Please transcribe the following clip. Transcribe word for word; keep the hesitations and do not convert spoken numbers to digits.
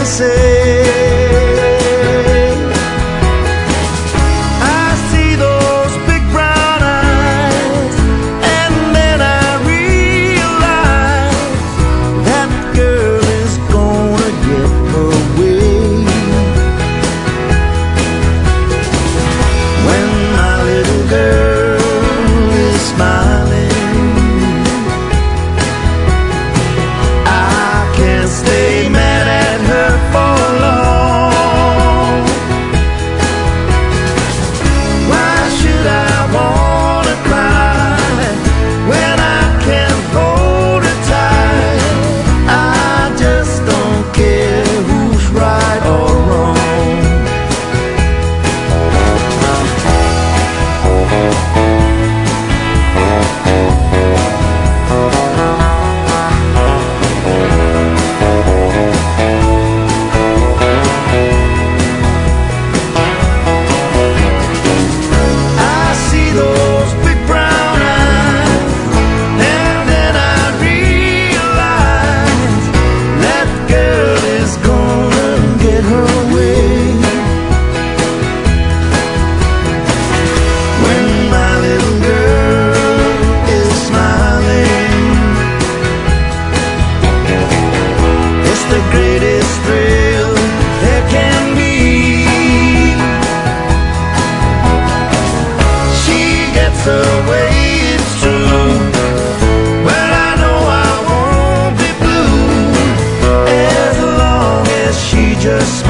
say. I see those big brown eyes, and then I realize that girl is gonna get her way. When my little girl is smiling, I can't stay mad at her for long. Why should I wanna cry when I can hold her tight? I just don't care who's right or wrong. I see those big brown eyes, and then I realize that girl is gonna get her way. When my little girl is smiling, it's the greatest thrill there can be. She gets her way, it's true, but I know I won't be blue as long as she just